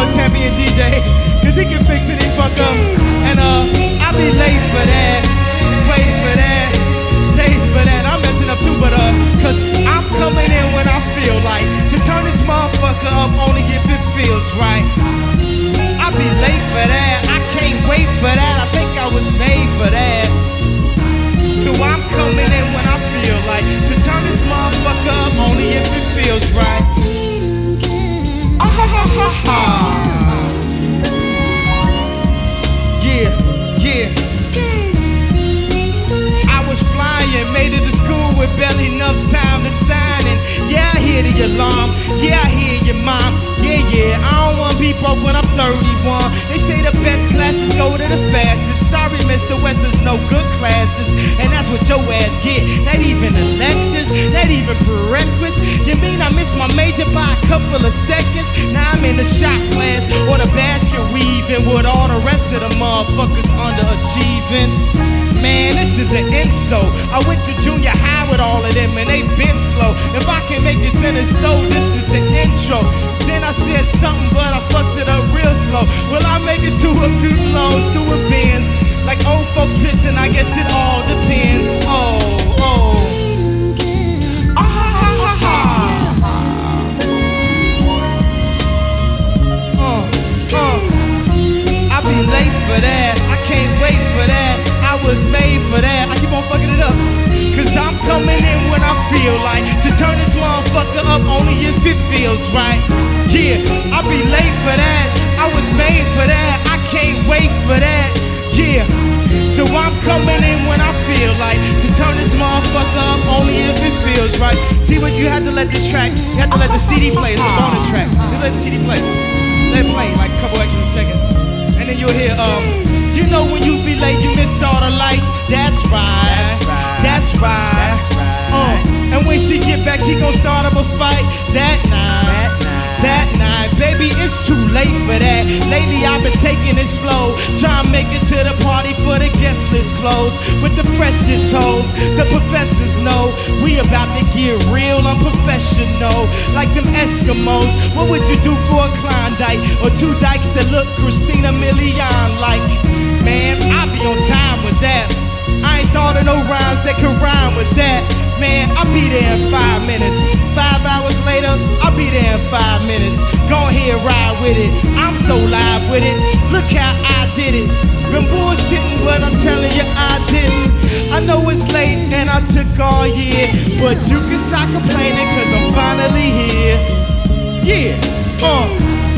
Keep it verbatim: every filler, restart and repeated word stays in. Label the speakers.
Speaker 1: champion D J, cause he can fix it, he fuck up. And uh, I be late for that, wait for that, days for that. I'm messing up too, but uh, cause I'm coming in when I feel like to turn this motherfucker up only if it feels right. I be late for that, I can't wait for that. I think I was made for that. So I'm coming in when I feel like to turn this motherfucker up only if it feels right. Ah ha ha ha ha. Yeah, yeah. I was flying, made it to school with barely enough time to sign in. Yeah, I hear the alarm. Yeah, I hear your mom. Yeah, yeah. I don't wanna be broke when I'm thirty-one. They say the best classes go to the fastest. Sorry, Mister West, there's no good classes, and that's what your ass get. Not even electives, not even prerequisites. You mean I missed my major by a couple of seconds? Now I'm in the shop class or the basket weaving with all the rest of the motherfuckers underachieving. Man, this is an insult. I went to junior high with all of them and they been slow. If I can make it to the stove, this is the intro. Then I said something, but I fucked it up real slow. Will I make it to a few lows, to a Benz? Like old folks pissing, I guess it all depends. Oh, oh. Ah ha ha ha. Uh, uh. I be late for that. I can't wait for that. I was made for that. I keep on fucking it up, cause I'm coming in when I feel like to turn this motherfucker up only if it feels right. Yeah, I'll be late for that. I was made for that. I can't wait for that. Yeah, so I'm coming in when I feel like to turn this motherfucker up only if it feels right. See what you have to let this track, you have to let the C D play. It's a bonus track. Just let the C D play. Let it play like a couple extra seconds, and then you'll hear um. You know when you be late, you miss all the lights. That's right. That's right. That's right. That's right. Uh, and when she get back, she gon' start up a fight that night. That night. That night. Baby, it's too late for that. Lately I've been taking it slow, trying to make it to the party for the guest list closed. With the freshest hoes, the professors know we about to get real unprofessional, like them Eskimos. What would you do for a Klondike or two dykes that look Christina Milian like? Man, I be on time with that. I ain't thought of no rhymes that could rhyme with that. Man, I'll be there in five minutes. Five hours later, I'll be there in five minutes. Go ahead, ride with it. I'm so live with it. Look how I did it. Been bullshitting, but I'm telling you I didn't. I know it's late and I took all year, but you can stop complaining cause I'm finally here. Yeah, uh